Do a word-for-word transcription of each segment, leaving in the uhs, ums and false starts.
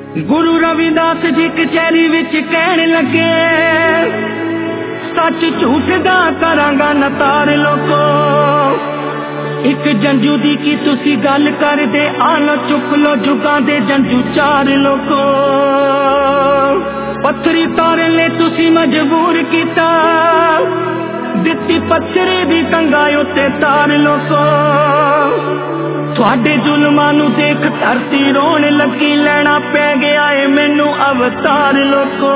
गुरु रविदास जी कचहरी विच कहन लगे, सच झूठ दा करांगा नतार लोको। एक जंजू दी की तुसी गल कर दे, आलो चुक लो जुगां दे जंजू चार लोको। पत्थरी तारे ले तुसी मजबूर कीता, दित्ती पत्थरे दी कंगा उत्ते तार लोको। थोड़े जुल्मां नू देख धरती रोन लगी, लेना पै गया है मैनू अवतार लोको।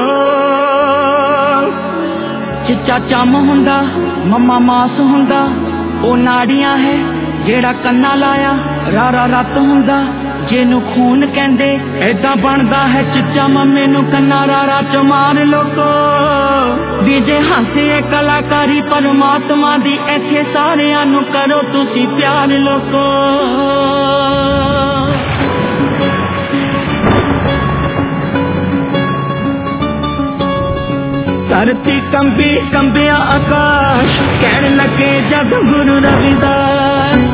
चिचा चम हुंदा मम्मा मास हुंदा, ओ नाड़ियां है जेड़ा कन्ना लाया रारा रत हुंदा। जेनू खून कहंदे ऐदा बनदा है चिचा मम्मे नू कन्ना रारा चमार लोको। डीजे हासे कलाकारी परमात्मा दी, ऐथे सारियां नू करो तुसी प्यार लोको। धरती कंबी कंबिया आकाश, कहन लगे जब गुरु रविदास।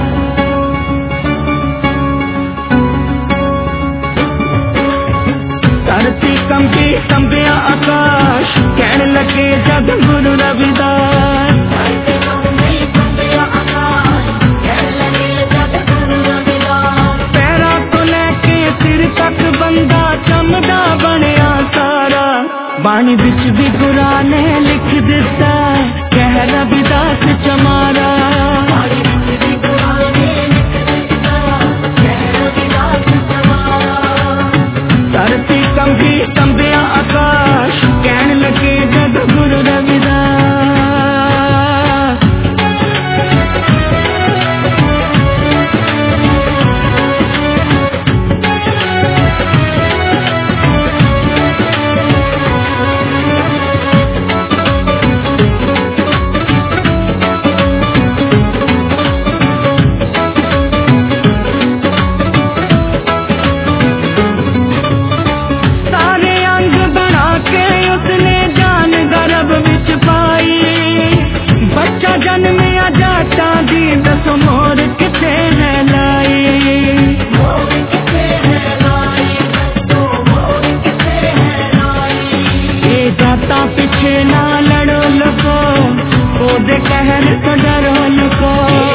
धरती कंबी कंबिया आकाश, कहन लगे जब गुरु रविदास। पैरा तो लेके सिर तक बंदा चमदा बनया सारा, बाणी विच भी गुरा ने लिख दिता, कह रविदास चमारा। धरती कंबी कंबिया आकाश, कहन लगे जब गुरु रविदास। पीछे ना लड़ो लोको, ओदे कहर तो डरो लोको।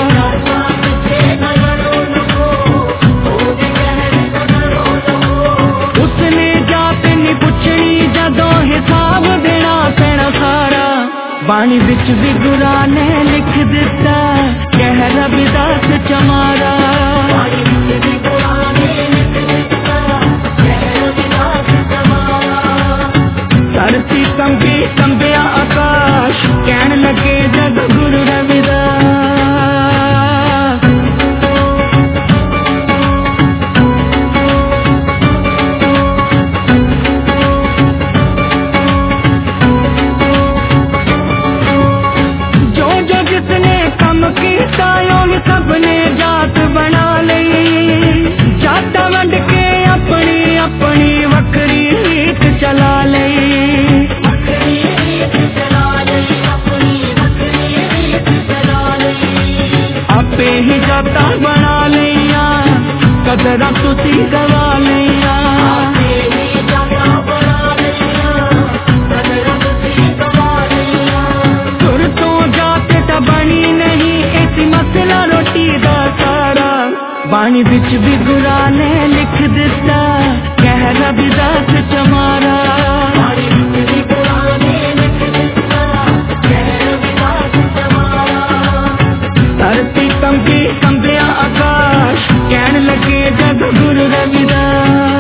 उसने जात नहीं पुछनी जदों हिसाब देना पैना सारा, बाणी विच भी गुरा ने लिख दिता, कह रविदास चमारा। धरती कंबी कंबिया आकाश, कहन लगे जब गुरु रविदास। जो जो जिसने कम कीता उन सबने जात बना लई, जाता वंड के अपनी अपनी वक्री रीत चला लई। आपे ही जाता बना लिया, कदरा तुसी गवा लिया। सुर तो जाते ता बनी नहीं, ऐसी मसला रोटी दा सारा, बाणी विच भी गुरा ने लिख दिता, कह रविदास चमारा। धरती कंबी कंबिया आकाश, कहन लगे जब गुरु रविदास।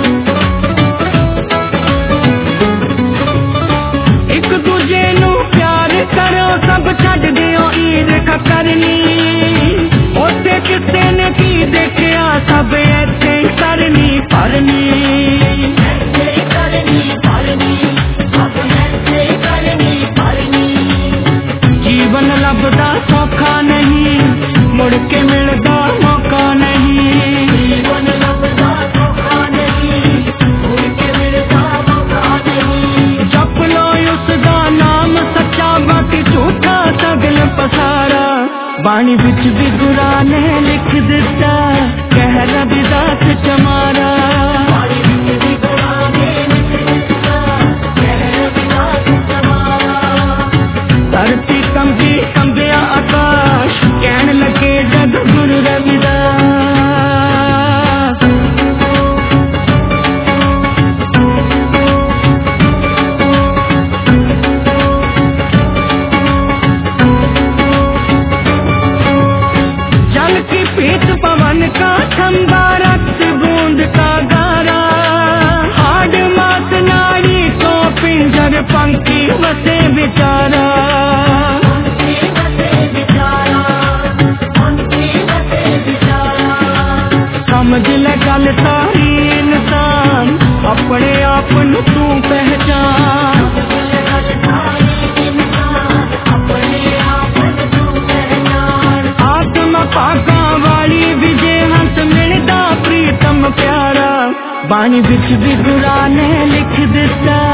एक दूजे नू प्यार बाणी विच भी गुरा ने लिख दिता कह रविदास चमारा धरती कंबी कंबिया आकाश कहन लगे जग गुरु रविदास। जल की पीत पवन का खंबा रक्त बूंद का गारा हाड मात नाड़ी को पिंजर पंखी बसे बेचारा समझ ले गल सारी इंसान अपने आप नू तू पहचान आत्मा पाका वाली विजय हंस मिलदा प्रीतम प्यारा बाणी विच भी गुरा ने लिख दिता